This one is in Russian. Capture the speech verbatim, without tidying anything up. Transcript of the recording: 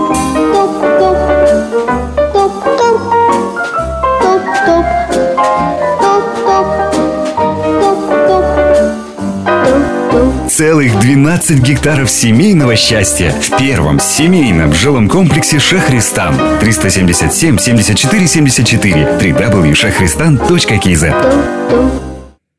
Целых двенадцать гектаров семейного счастья в первом семейном жилом комплексе Шахристан. триста семьдесят семь семьдесят четыре семьдесят четыре. дабл ю дабл ю дабл ю точка шахристан точка кей зет.